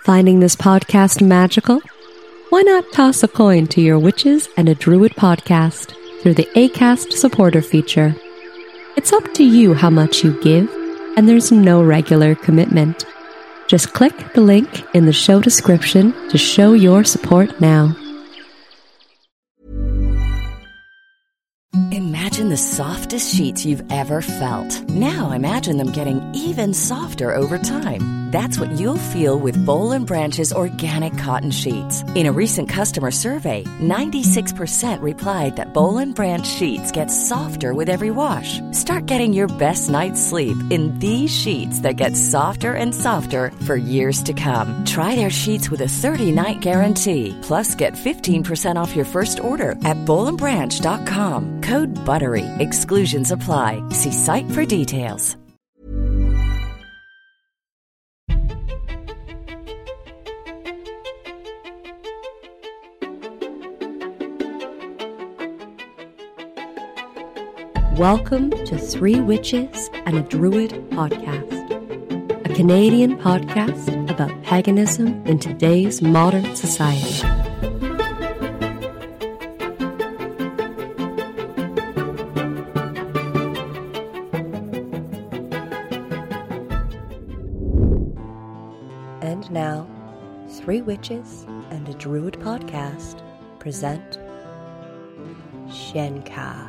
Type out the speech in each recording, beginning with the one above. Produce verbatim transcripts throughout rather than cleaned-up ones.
Finding this podcast magical? Why not toss a coin to your Witches and a Druid podcast through the Acast supporter feature? It's up to you how much you give, and there's no regular commitment. Just click the link in the show description to show your support now. Imagine the softest sheets you've ever felt. Now imagine them getting even softer over time. That's what you'll feel with Boll and Branch's organic cotton sheets. In a recent customer survey, ninety-six percent replied that Boll and Branch sheets get softer with every wash. Start getting your best night's sleep in these sheets that get softer and softer for years to come. Try their sheets with a thirty-night guarantee. Plus, get fifteen percent off your first order at boll and branch dot com. Code BUTTERY. Exclusions apply. See site for details. Welcome to Three Witches and a Druid podcast, a Canadian podcast about paganism in today's modern society. And now, Three Witches and a Druid podcast present Shenka.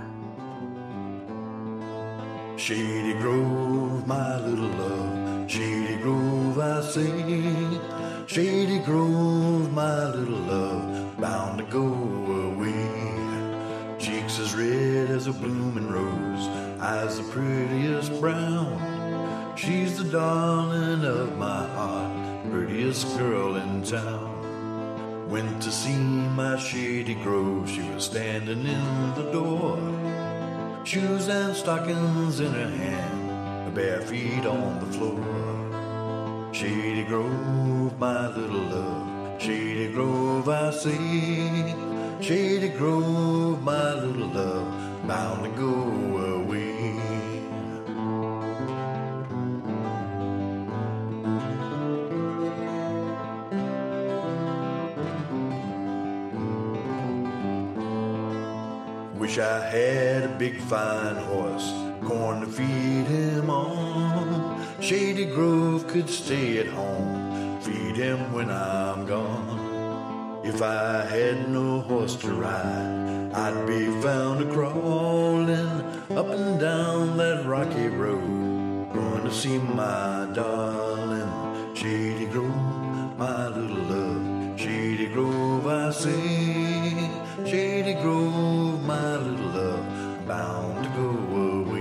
Shady Grove, my little love, Shady Grove, I say. Shady Grove, my little love, bound to go away. Cheeks as red as a blooming rose, eyes the prettiest brown. She's the darling of my heart, prettiest girl in town. Went to see my Shady Grove, she was standing in the door. Shoes and stockings in her hand, her bare feet on the floor. Shady Grove, my little love, Shady Grove, I say. Shady Grove, my little love, bound to go away. Wish I had a big fine horse, corn to feed him on. Shady Grove could stay at home, feed him when I'm gone. If I had no horse to ride, I'd be found a crawling up and down that rocky road, going to see my darling. Shady Grove, my little love, Shady Grove, I say. Shady Grove, my little love, bound to go away.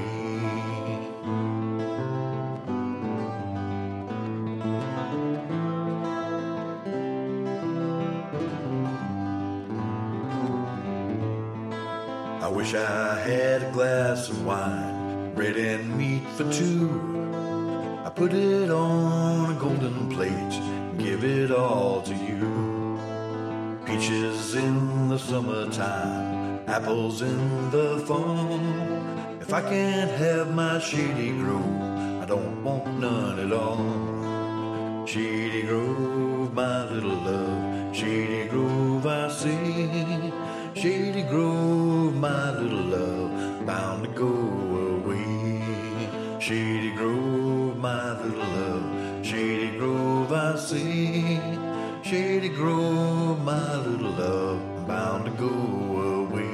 I wish I had a glass of wine, bread and meat for two. I put it on a golden plate, give it all to you. Peaches in the summertime, apples in the fall. If I can't have my Shady Grove, I don't want none at all. Shady Grove, my little love, Shady Grove, I say. Shady Grove, my little love, bound to go away. Shady Grove, my little love, Shady Grove, I say. Shady Grove, my little love, I'm bound to go away.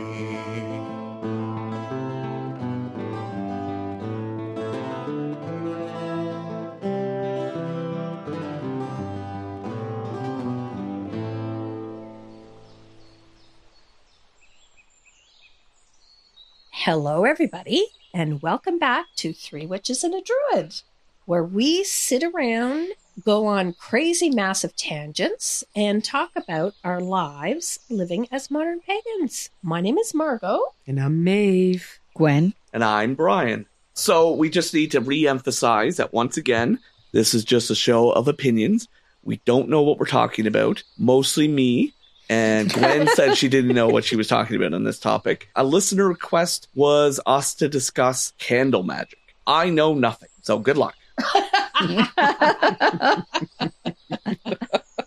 Hello, everybody, and welcome back to Three Witches and a Druid, where we sit around, go on crazy massive tangents, and talk about our lives living as modern pagans. My name is Margot. And I'm Maeve. Gwen. And I'm Brian. So we just need to re-emphasize that once again, this is just a show of opinions. We don't know what we're talking about. Mostly me. And Gwen said she didn't know what she was talking about on this topic. A listener request was us to discuss candle magic. I know nothing, so good luck.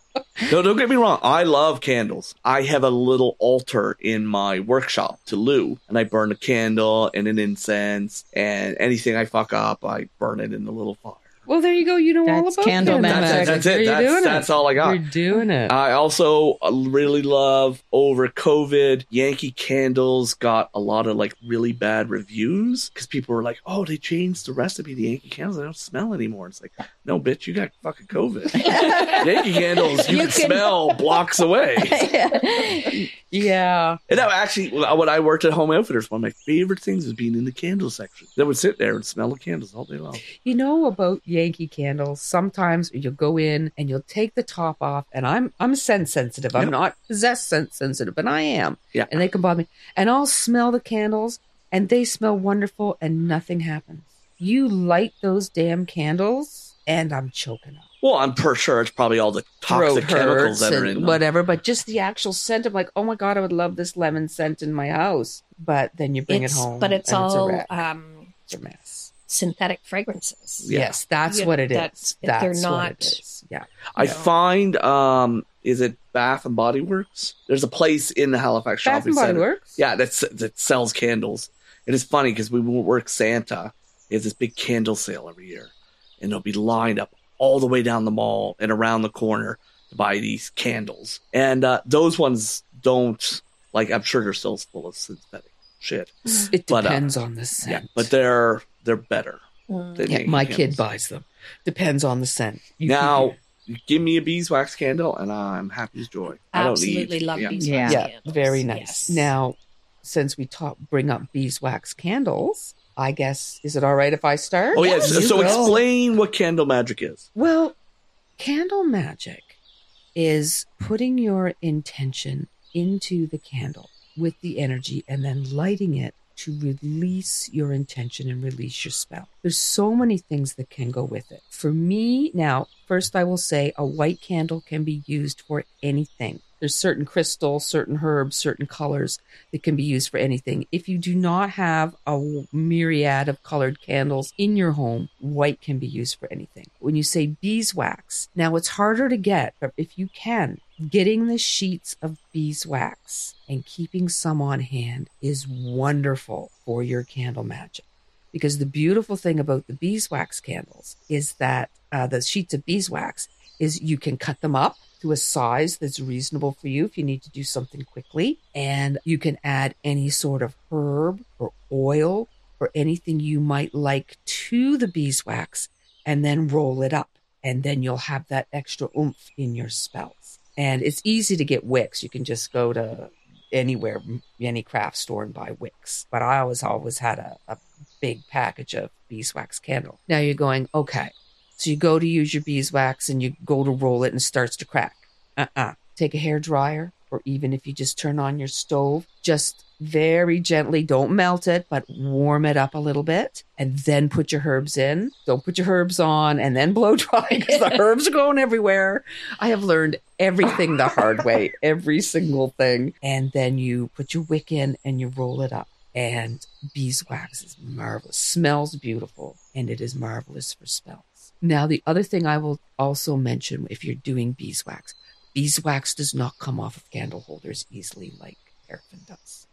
No, don't get me wrong. I love candles. I have a little altar in my workshop to Lou, and I burn a candle and an incense, and anything I fuck up, I burn it in the little fire. Well, there you go. You know That's all about candle candle magic. That's, that's it. You're That's, doing that's it. all I got. You're doing it. I also really love, over COVID, Yankee Candles got a lot of like really bad reviews because people were like, oh, they changed the recipe of the Yankee Candles. They don't smell anymore. It's like, no, bitch, you got fucking COVID. Yankee Candles, you, You can, can- smell blocks away. Yeah. And that actually, when I worked at Home Outfitters, one of my favorite things was being in the candle section. They would sit there and smell the candles all day long. You know about Yankee Candles, sometimes you'll go in and you'll take the top off, and I'm I'm scent sensitive. I'm Yep. not possessed scent sensitive, but I am. Yeah. And they can bother me. And I'll smell the candles, and they smell wonderful, and nothing happens. You light those damn candles, and I'm choking up. Well, I'm per sure it's probably all the toxic Throat chemicals hurts that are and in them. whatever, but just the actual scent. I'm like, oh my God, I would love this lemon scent in my house. But then you bring It's- it home. but it's and all a wreck. um, It's a mess. synthetic fragrances. Yeah. Yes, that's Yeah, what it is. that's- That's, they're what not- it is. Yeah. I No. find, um, is it Bath and Body Works? There's a place in the Halifax Bath shopping and Body center. Works? Yeah, that's, that sells candles. It is funny because we work Santa. He has this big candle sale every year, and they'll be lined up all the way down the mall and around the corner to buy these candles. And uh, those ones don't, like, I'm sure they're still full of synthetic shit. It But, uh, depends on the Yeah, scent. but they're they're better. Mm. than Yeah, Yankee my candles. kid buys them. Depends on the scent. You Now, can- you give me a beeswax candle, and I'm happy as joy. I don't Absolutely need, love yeah. beeswax Yeah. yeah, candles. very nice. Yes. Now, since we talk, bring up beeswax candles, I guess, is it all right if I start? Oh, yes. Yes, so you go. explain what candle magic is. Well, candle magic is putting your intention into the candle with the energy and then lighting it to release your intention and release your spell. There's so many things that can go with it. For me, now, first I will say a white candle can be used for anything. There's certain crystals, certain herbs, certain colors that can be used for anything. If you do not have a myriad of colored candles in your home, white can be used for anything. When you say beeswax, now it's harder to get, but if you can, getting the sheets of beeswax and keeping some on hand is wonderful for your candle magic. Because the beautiful thing about the beeswax candles is that uh, the sheets of beeswax is you can cut them up to a size that's reasonable for you if you need to do something quickly. And you can add any sort of herb or oil or anything you might like to the beeswax and then roll it up. And then you'll have that extra oomph in your spells. And it's easy to get wicks. You can just go to anywhere, any craft store and buy wicks. But I always, always had a, a big package of beeswax candle. Now you're going, okay. So you go to use your beeswax and you go to roll it and it starts to crack. Uh-uh. Take a hair dryer, or even if you just turn on your stove, just very gently, don't melt it, but warm it up a little bit and then put your herbs in. Don't put your herbs on and then blow dry because the herbs are going everywhere. I have learned everything the hard way, every single thing. And then you put your wick in and you roll it up. And beeswax is marvelous, smells beautiful, and it is marvelous for spells. Now, the other thing I will also mention if you're doing beeswax, beeswax does not come off of candle holders easily like paraffin does.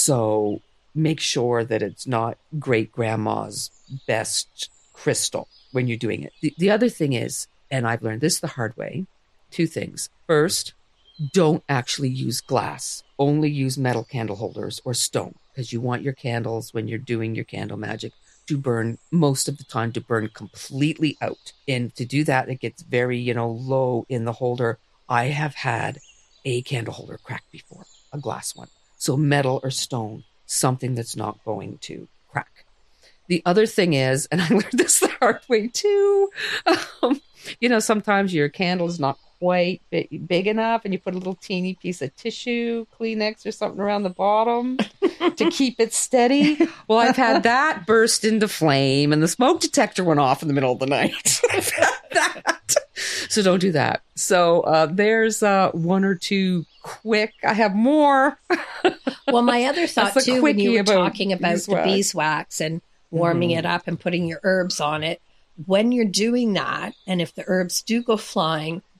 So make sure that it's not great grandma's best crystal when you're doing it. The, the other thing is, and I've learned this the hard way, two things. First, don't actually use glass. Only use metal candle holders or stone, because you want your candles when you're doing your candle magic to burn most of the time to burn completely out. And to do that, it gets very, you know, low in the holder. I have had a candle holder crack before, a glass one. So metal or stone, something that's not going to crack. The other thing is, and I learned this the hard way too, um, you know, sometimes your candle is not quite big, big enough and you put a little teeny piece of tissue, Kleenex or something around the bottom to keep it steady. Well, I've had that burst into flame and the smoke detector went off in the middle of the night. I've had that. So don't do that. So uh, there's uh, one or two quick. I have more. Well, my other thought That's a too, when you quickie were about talking about beeswax. the beeswax and warming Mm. it up and putting your herbs on it, when you're doing that, and if the herbs do go flying,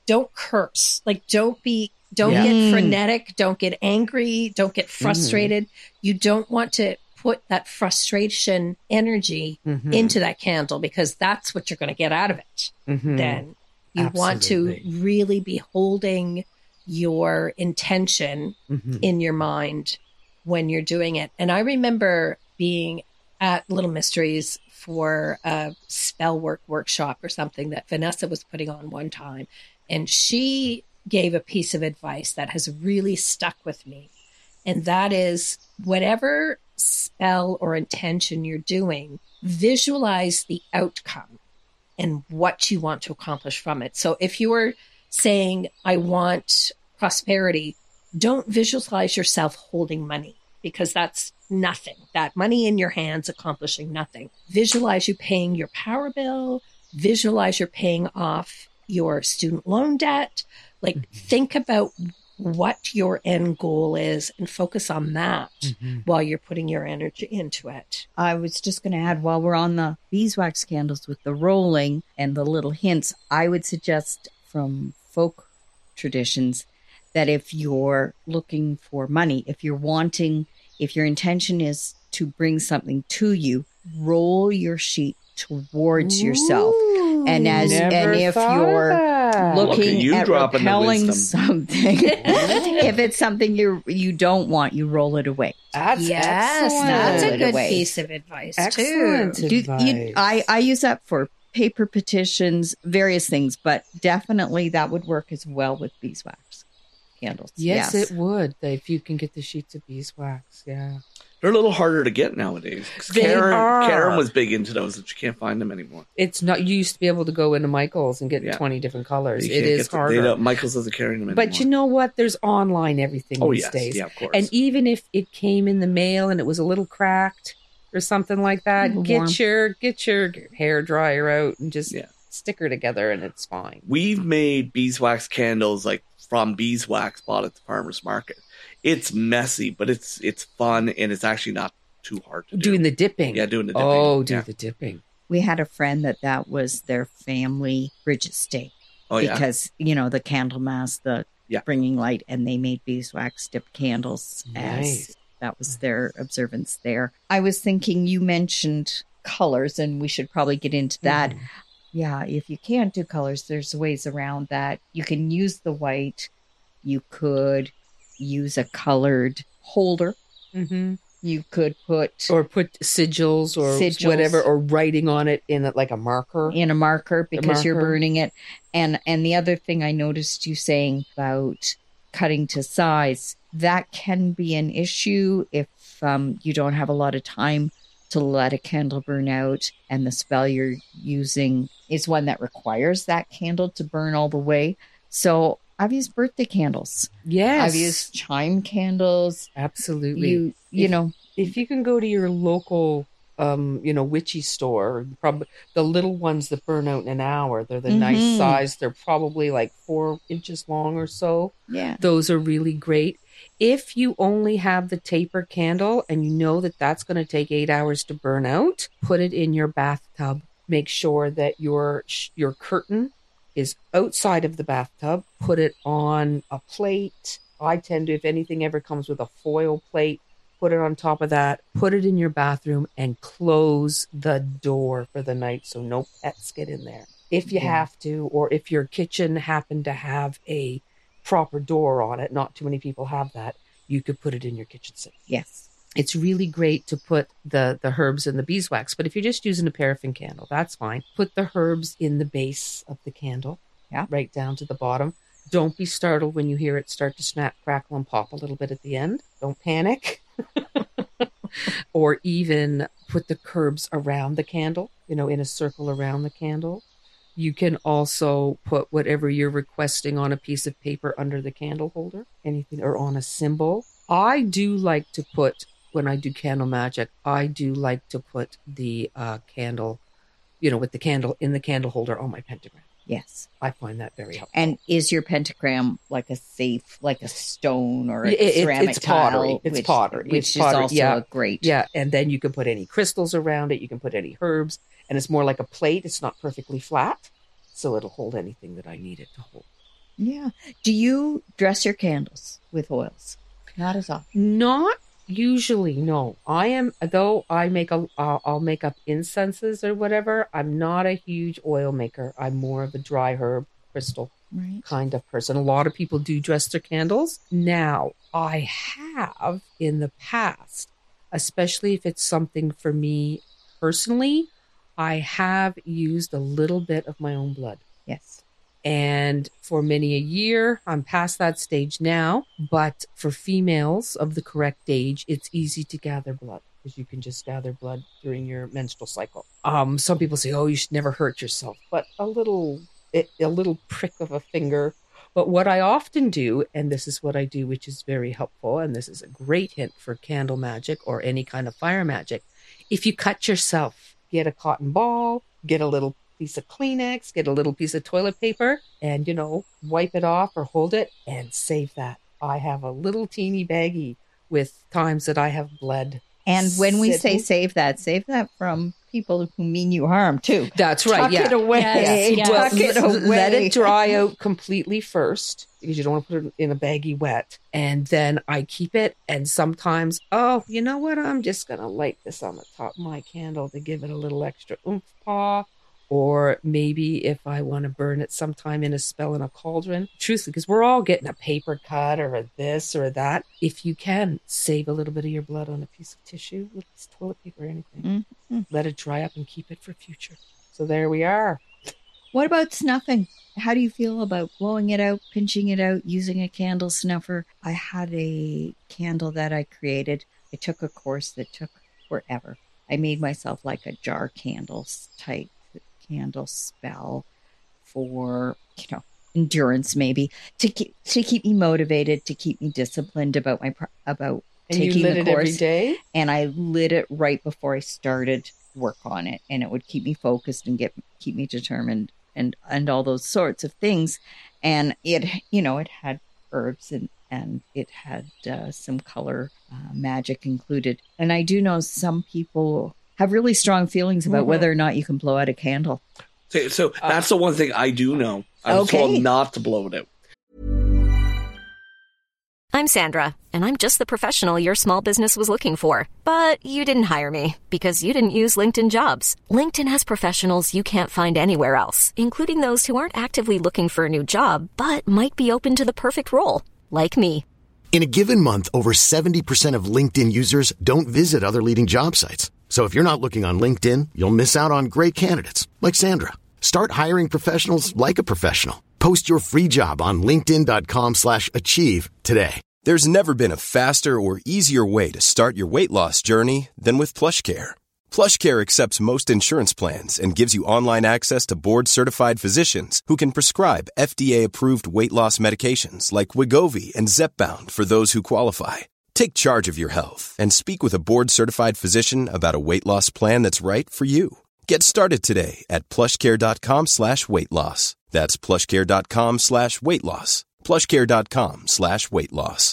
don't curse. Like, don't be, don't Yeah. get frenetic. Don't get angry. Don't get frustrated. Mm. You don't want to put that frustration energy mm-hmm. into that candle, because that's what you're going to get out of it. Mm-hmm. Then you Absolutely. want to really be holding your intention mm-hmm. in your mind when you're doing it. And I remember being at Little Mysteries for a spell work workshop or something that Vanessa was putting on one time. And she gave a piece of advice that has really stuck with me. And that is, whatever spell or intention you're doing, visualize the outcome and what you want to accomplish from it. So if you were saying, I want prosperity, don't visualize yourself holding money, because that's nothing. That money in your hands accomplishing nothing. Visualize you paying your power bill. Visualize you're paying off your student loan debt. Like, mm-hmm. think about what your end goal is and focus on that mm-hmm. while you're putting your energy into it. I was just going to add, while we're on the beeswax candles with the rolling and the little hints, I would suggest from folk traditions that if you're looking for money, if you're wanting, if your intention is to bring something to you, roll your sheet towards Ooh, yourself. And as and if you're looking you at repelling something, if it's something you you don't want, you roll it away. That's yes, excellent. That's a good away. piece of advice excellent too. Advice. Do, you, I I use that for paper petitions, various things, but definitely that would work as well with beeswax candles. Yes, yes, it would. If you can get the sheets of beeswax, yeah. They're a little harder to get nowadays. They Karen, are. Karen was big into those, and you can't find them anymore. It's not. You used to be able to go into Michael's and get Yeah. twenty different colors. You It can't is get the- harder. they don't- Michael's doesn't carry them anymore. But you know what? There's online everything Oh, these yes. days. Yeah, of course. And even if it came in the mail and it was a little cracked or something like that, Warm. get your get your hair dryer out and just Yeah. stick her together, and it's fine. We've made beeswax candles like from beeswax bought at the farmer's market. It's messy, but it's it's fun, and it's actually not too hard to do. Doing the dipping. Yeah, doing the dipping. Oh, do Yeah. the dipping. we had a friend that that was their family Bridget stake. Oh, yeah. Because, you know, the Candlemas, the Yeah. bringing light, and they made beeswax dipped candles Nice. as that was their observance there. I was thinking, you mentioned colors, and we should probably get into that. Mhm. Yeah, if you can't do colors, there's ways around that. You can use the white. You could use a colored holder. Mm-hmm. You could put Or put sigils or Sigils. whatever, or writing on it in a, like a marker. in a marker because you're marker. burning it. And and the other thing I noticed you saying about cutting to size, that can be an issue if um, you don't have a lot of time to let a candle burn out, and the spell you're using is one that requires that candle to burn all the way. So I've used birthday candles. Yes. I've used chime candles. Absolutely. You you If- know, If you can go to your local, um, you know, witchy store, probably the little ones that burn out in an hour, they're the nice Mhm. size. They're probably like four inches long or so. yeah. Those are really great. If you only have the taper candle and you know that that's going to take eight hours to burn out, put it in your bathtub. Make sure that your your curtain is outside of the bathtub. Put it on a plate. I tend to, if anything ever comes with a foil plate, put it on top of that. Put it in your bathroom and close the door for the night so no pets get in there. If you Yeah. have to, or if your kitchen happened to have a proper door on it, not too many people have that, you could put it in your kitchen sink. Yes. It's really great to put the, the herbs in the beeswax, but if you're just using a paraffin candle, that's fine. Put the herbs in the base of the candle, Yeah. right down to the bottom. Don't be startled when you hear it start to snap, crackle, and pop a little bit at the end. Don't panic. Or even put the herbs around the candle, you know, in a circle around the candle. You can also put whatever you're requesting on a piece of paper under the candle holder, anything, or on a symbol. I do like to put, when I do candle magic, I do like to put the uh, candle, you know, with the candle in the candle holder on my pentagram. Yes. I find that very helpful. And is your pentagram like a safe, like a stone or a It- it- ceramic it's pottery. tile? It's which, pottery. Which It's is pottery, also yeah. a great. Yeah, and then you can put any crystals around it. You can put any herbs, and it's more like a plate. It's not perfectly flat, so it'll hold anything that I need it to hold. Yeah. Do you dress your candles with oils? Not as often. Not usually, no. I am, though I make a, uh, I'll make up incenses or whatever. I'm not a huge oil maker. I'm more of a dry herb crystal Right. kind of person. A lot of people do dress their candles. Now, I have in the past, especially if it's something for me personally, I have used a little bit of my own blood. Yes. And for many a year, I'm past that stage now. But for females of the correct age, it's easy to gather blood because you can just gather blood during your menstrual cycle. Um, some people say, oh, you should never hurt yourself. But a little, a little prick of a finger. But what I often do, and this is what I do, which is very helpful, and this is a great hint for candle magic or any kind of fire magic. If you cut yourself, get a cotton ball, get a little piece of Kleenex, get a little piece of toilet paper, and, you know, wipe it off or hold it and save that. I have a little teeny baggie with times that I have bled. And when we say sitting- save that, save that from people who mean you harm too. That's right. Tuck yeah. it away. Yes, yes. Tuck it L- away. Let it dry out completely first because you don't want to put it in a baggie wet. And then I keep it. And sometimes, oh, you know what? I'm just going to light this on the top of my candle to give it a little extra oomph paw. Or maybe if I want to burn it sometime in a spell in a cauldron. Truthfully, because we're all getting a paper cut or a this or that. If you can, save a little bit of your blood on a piece of tissue, with toilet paper or anything. Mm-hmm. Let it dry up and keep it for future. So there we are. What about snuffing? How do you feel about blowing it out, pinching it out, using a candle snuffer? I had a candle that I created. I took a course that took forever. I made myself like a jar candles type candle spell for, you know, endurance, maybe to keep to keep me motivated, to keep me disciplined about my about And taking you lit the it course. every day? And I lit it right before I started work on it, and it would keep me focused and get keep me determined and and all those sorts of things. And it, you know, it had herbs and and it had uh, some color uh, magic included. And I do know some people have really strong feelings about Mhm. whether or not you can blow out a candle. So, so that's the one thing I do know. I was Okay. told not to blow it out. I'm Sandra, and I'm just the professional your small business was looking for. But you didn't hire me because you didn't use LinkedIn Jobs. LinkedIn has professionals you can't find anywhere else, including those who aren't actively looking for a new job, but might be open to the perfect role, like me. In a given month, over seventy percent of LinkedIn users don't visit other leading job sites. So if you're not looking on LinkedIn, you'll miss out on great candidates like Sandra. Start hiring professionals like a professional. Post your free job on linkedin.com slash achieve today. There's never been a faster or easier way to start your weight loss journey than with PlushCare. PlushCare accepts most insurance plans and gives you online access to board-certified physicians who can prescribe F D A-approved weight loss medications like Wegovy and Zepbound for those who qualify. Take charge of your health and speak with a board-certified physician about a weight loss plan that's right for you. Get started today at plushcare.com slash weight loss. That's plushcare.com slash weight loss. plushcare.com slash weight loss.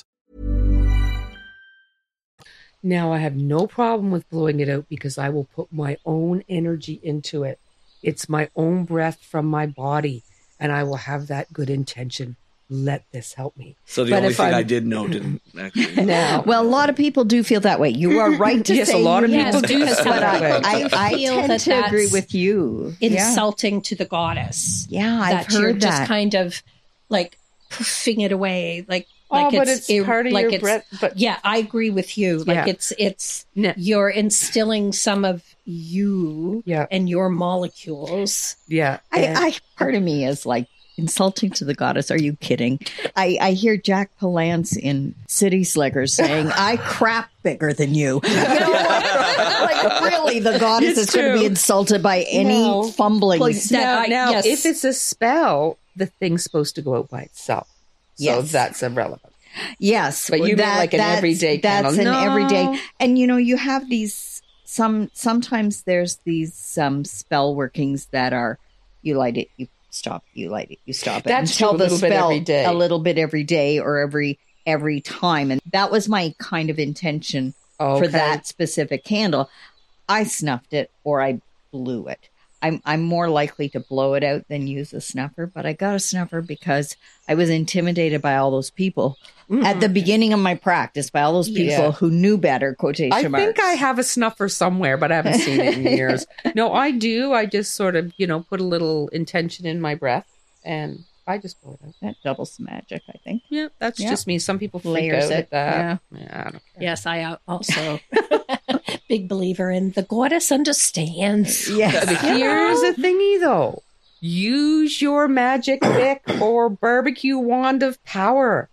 Now I have no problem with blowing it out because I will put my own energy into it. It's my own breath from my body, and I will have that good intention. Let this help me. So the But only if thing I'm- I did know didn't actually. Now, Well, a lot of people do feel that way. You are right to Yes, say a lot of you people do, do feel but that way. I, I, I feel tend that to agree that's with you. Yeah. Insulting to the goddess. Yeah, I've that you're heard just that. kind of like puffing it away, like oh, like but it's, it's, part of like your it's, breath. But Yeah, I agree with you. Like Yeah. it's it's No. you're instilling some of you Yeah. and your molecules. yeah, I, and- I part of me is like insulting to the goddess. Are you kidding? I, I hear Jack Palance in City Slickers saying, "I crap bigger than you." You know, like, like really, the goddess It's is going to be true. insulted by any No. fumbling. Well, now, that I- now yes. if it's a spell, the thing's supposed to go out by itself. So Yes. that's irrelevant. Yes, But you meant like an that's- everyday That's candle. an No. everyday, and you know you have these some. Sometimes there's these um, spell workings that are you light it, you stop, you light it, you stop it. That's until true, a the little bit spell every day. a little bit every day or every every time, and that was my kind of intention Okay. for that specific candle. I snuffed it or I blew it. I'm I'm more likely to blow it out than use a snuffer, but I got a snuffer because I was intimidated by all those people mm-hmm. at the beginning of my practice, by all those people yeah. who knew better, quotation I marks. think I have a snuffer somewhere, but I haven't seen it in years. No, I do. I just sort of, you know, put a little intention in my breath and I just blow it out. That doubles the magic, I think. Yeah, that's yeah. just me. Some people freak Layers out it. at that. Yeah. yeah, I don't care. Yes, I also big believer in the goddess understands. Yes. But here's the thingy, though. Use your magic pick or barbecue wand of power.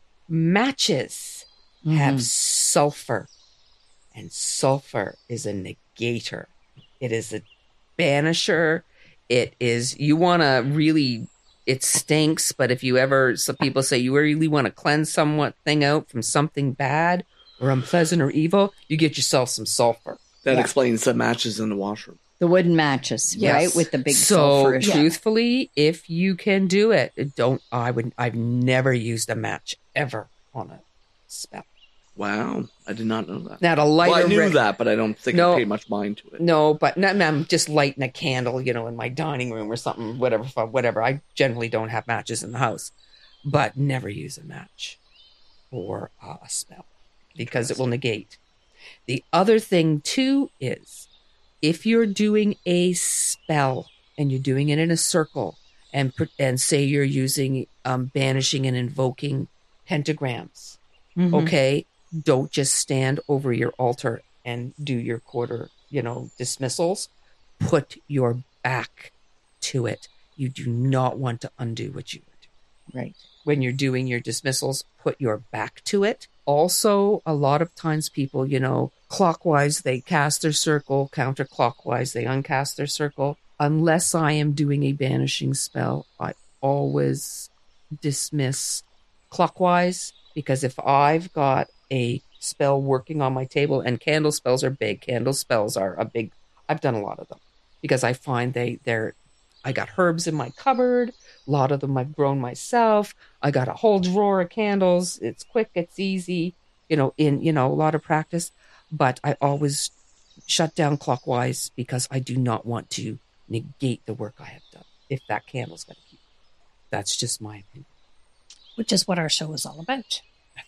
Matches mm-hmm. have sulfur, and sulfur is a negator. It is a banisher. It is, you want to really, it stinks, but if you ever, some people say you really want to cleanse something out from something bad or unpleasant or evil, you get yourself some sulfur. That yeah. explains the matches in the washroom. The wooden matches, yes. right? With the big so, sulfur. So, truthfully, yeah. if you can do it, don't, I would, I've never used a match ever on a spell. Wow, I did not know that. Now, to light well, I knew re- that, but I don't think no, I paid much mind to it. No, but not, I'm just lighting a candle, you know, in my dining room or something, whatever, whatever. I generally don't have matches in the house, but never use a match for uh, a spell because it will negate. The other thing, too, is if you're doing a spell and you're doing it in a circle and, and say you're using um, banishing and invoking pentagrams, mm-hmm. okay? Don't just stand over your altar and do your quarter, you know, dismissals. Put your back to it. You do not want to undo what you would do. Right. When you're doing your dismissals, put your back to it. Also, a lot of times people, you know, clockwise, they cast their circle, counterclockwise, they uncast their circle. Unless I am doing a banishing spell, I always dismiss clockwise, because if I've got a spell working on my table, and candle spells are big, candle spells are a big, I've done a lot of them because I find they, they're, I got herbs in my cupboard. A lot of them I've grown myself. I got a whole drawer of candles. It's quick, it's easy, you know, in, you know, a lot of practice, but I always shut down clockwise because I do not want to negate the work I have done if that candle's going to keep. That's just my opinion. Which is what our show is all about.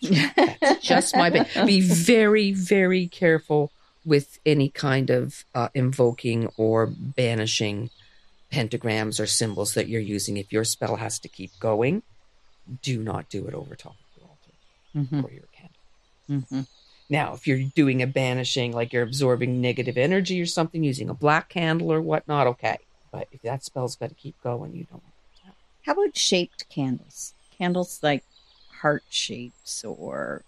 That's just my opinion. Be very, very careful with any kind of uh, invoking or banishing pentagrams or symbols that you're using. If your spell has to keep going, do not do it over top of your altar mm-hmm. or your candle. Mm-hmm. Now, if you're doing a banishing, like you're absorbing negative energy or something, using a black candle or whatnot, okay. But if that spell's got to keep going, you don't. How about shaped candles? Candles like heart shapes or...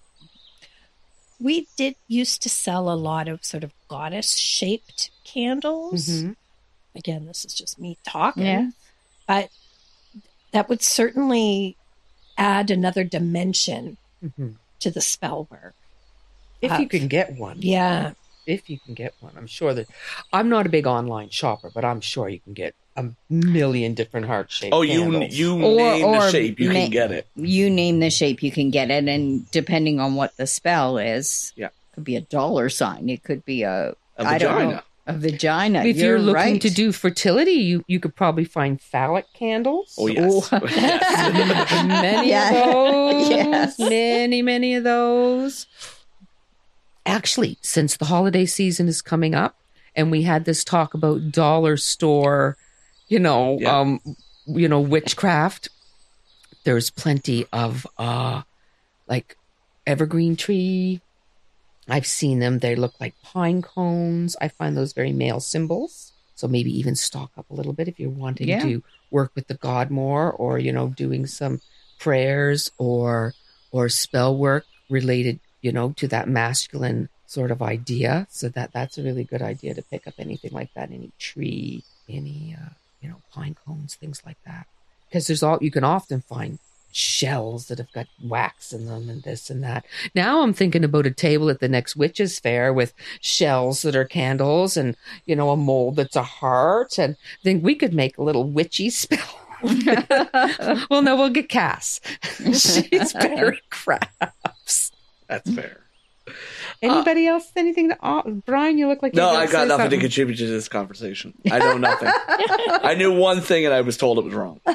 We did used to sell a lot of sort of goddess-shaped candles. Mm-hmm. Again, this is just me talking. Yeah. But that would certainly add another dimension mm-hmm. to the spell work. If uh, you can get one. Yeah. If you can get one. I'm sure that... I'm not a big online shopper, but I'm sure you can get a million different heart-shaped Oh, you, candles. you or, name or the shape, you na- can get it. You name the shape, you can get it. And depending on what the spell is, yeah. it could be a dollar sign. It could be a... A I vagina. Don't know, a vagina. If you're, you're looking right. to do fertility, you, you could probably find phallic candles. Oh, yes. Oh. yes. Many yeah. of those. Yes. Many, many of those. Actually, since the holiday season is coming up, and we had this talk about dollar store, you know, yeah. um, you know, witchcraft, there's plenty of uh, like evergreen tree. I've seen them. They look like pine cones. I find those very male symbols. So maybe even stock up a little bit if you're wanting yeah. to work with the god more, or, you know, doing some prayers or or spell work related, you know, to that masculine sort of idea. So that that's a really good idea to pick up anything like that, any tree, any, uh, you know, pine cones, things like that. Because there's all, you can often find shells that have got wax in them and this and that. Now I'm thinking about a table at the next witches fair with shells that are candles and, you know, a mold that's a heart. And I think we could make a little witchy spell. Well, no, we'll get Cass. She's better at crafts. That's fair. Anybody uh, else? Anything? To, uh, Brian, you look like no. You I got nothing something. to contribute to this conversation. I know nothing. I knew one thing, and I was told it was wrong.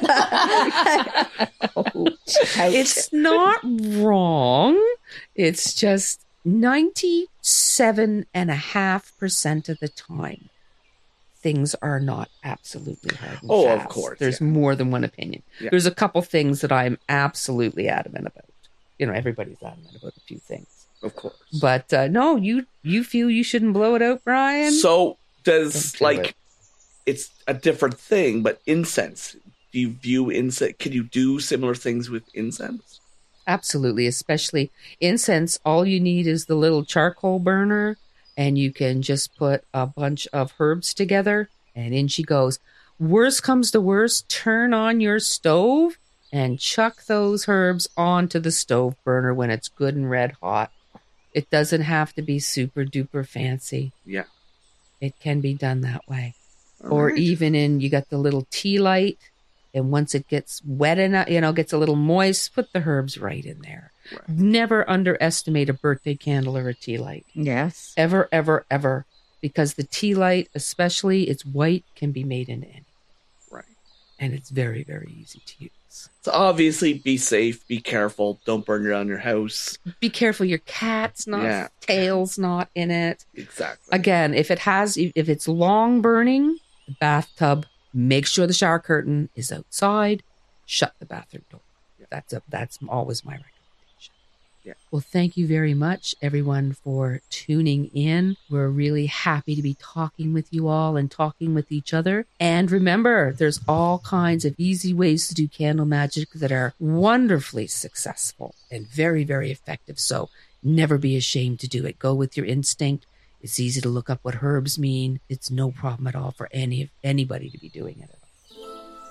oh, it's not wrong. It's just ninety-seven and a half percent of the time, things are not absolutely hard and Oh, fast. of course. There's yeah. more than one opinion. Yeah. There's a couple things that I'm absolutely adamant about. You know, everybody's adamant about a few things. Of course. But uh, no, you you feel you shouldn't blow it out, Brian? So does, do like, it. it's a different thing, but incense, do you view incense, can you do similar things with incense? Absolutely, especially incense. All you need is the little charcoal burner, and you can just put a bunch of herbs together, and in she goes. Worst comes to worst, turn on your stove and chuck those herbs onto the stove burner when it's good and red hot. It doesn't have to be super duper fancy. Yeah. It can be done that way. All or right. even in, you got the little tea light, and once it gets wet enough, you know, gets a little moist, put the herbs right in there. Right. Never underestimate a birthday candle or a tea light. Yes. Ever, ever, ever. Because the tea light, especially, it's white, can be made into anything. Right. And it's very, very easy to use. So obviously, be safe, be careful, don't burn down your house. Be careful your cat's not, Yeah. tail's not in it. Exactly. Again, if it has, if it's long burning, the bathtub, make sure the shower curtain is outside, shut the bathroom door. Yeah. That's a, that's always my recommendation. Yeah. Well, thank you very much, everyone, for tuning in. We're really happy to be talking with you all and talking with each other. And remember, there's all kinds of easy ways to do candle magic that are wonderfully successful and very, very effective. So never be ashamed to do it. Go with your instinct. It's easy to look up what herbs mean. It's no problem at all for any anybody to be doing it at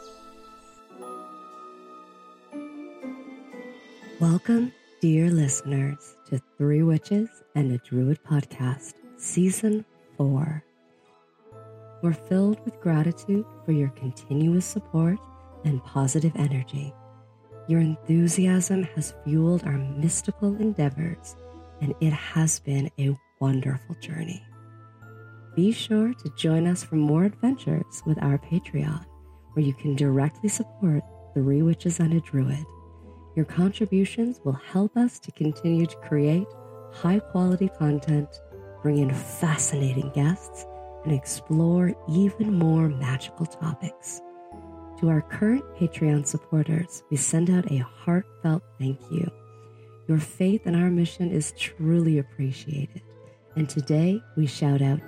all. Welcome, dear listeners, to Three Witches and a Druid podcast, Season four. We're filled with gratitude for your continuous support and positive energy. Your enthusiasm has fueled our mystical endeavors, and it has been a wonderful journey. Be sure to join us for more adventures with our Patreon, where you can directly support Three Witches and a Druid. Your contributions will help us to continue to create high-quality content, bring in fascinating guests, and explore even more magical topics. To our current Patreon supporters, we send out a heartfelt thank you. Your faith in our mission is truly appreciated. And today we shout out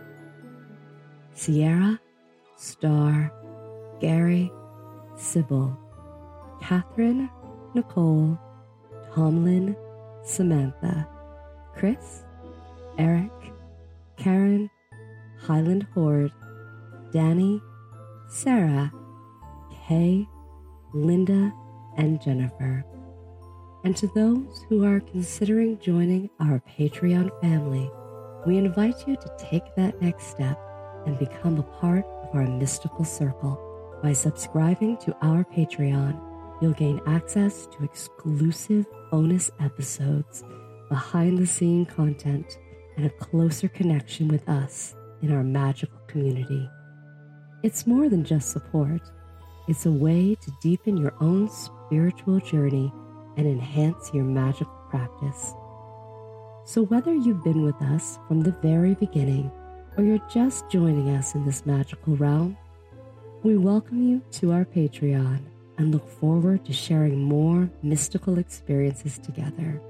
Sierra, Star, Gary, Sybil, Catherine, Nicole, Tomlin, Samantha, Chris, Eric, Karen, Highland Horde, Danny, Sarah, Kay, Linda, and Jennifer. And to those who are considering joining our Patreon family, we invite you to take that next step and become a part of our mystical circle. By subscribing to our Patreon, you'll gain access to exclusive bonus episodes, behind-the-scene content, and a closer connection with us in our magical community. It's more than just support. It's a way to deepen your own spiritual journey and enhance your magical practice. So whether you've been with us from the very beginning or you're just joining us in this magical realm, we welcome you to our Patreon and look forward to sharing more mystical experiences together.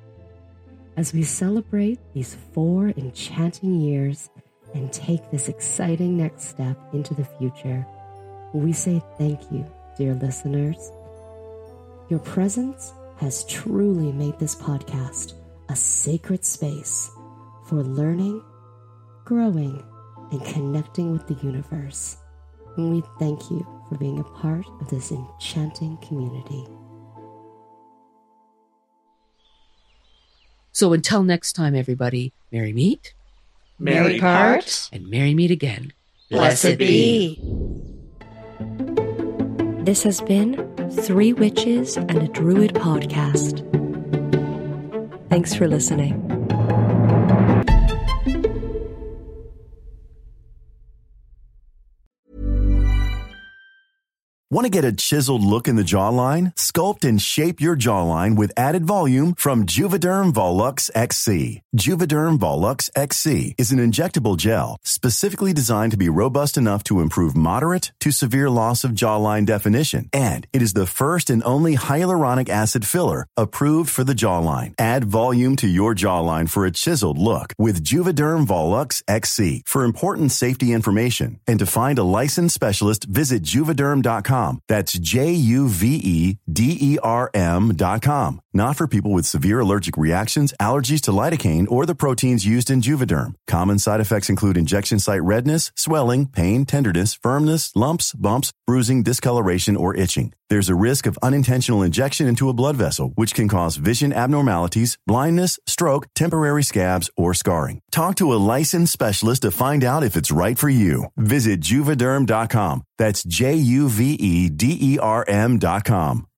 As we celebrate these four enchanting years and take this exciting next step into the future, we say thank you, dear listeners. Your presence has truly made this podcast a sacred space for learning, growing, and connecting with the universe. And we thank you for being a part of this enchanting community. So until next time, everybody, merry meet, Merry part. and merry meet again. Blessed be. This has been Three Witches and a Druid podcast. Thanks for listening. Want to get a chiseled look in the jawline? Sculpt and shape your jawline with added volume from Juvederm Volux X C. Juvederm Volux X C is an injectable gel specifically designed to be robust enough to improve moderate to severe loss of jawline definition. And it is the first and only hyaluronic acid filler approved for the jawline. Add volume to your jawline for a chiseled look with Juvederm Volux X C. For important safety information and to find a licensed specialist, visit juvederm dot com. That's J U V E D E R M dot com. Not for people with severe allergic reactions, allergies to lidocaine, or the proteins used in Juvederm. Common side effects include injection site redness, swelling, pain, tenderness, firmness, lumps, bumps, bruising, discoloration, or itching. There's a risk of unintentional injection into a blood vessel, which can cause vision abnormalities, blindness, stroke, temporary scabs, or scarring. Talk to a licensed specialist to find out if it's right for you. Visit juvederm dot com. That's J U V E D E R M dot com.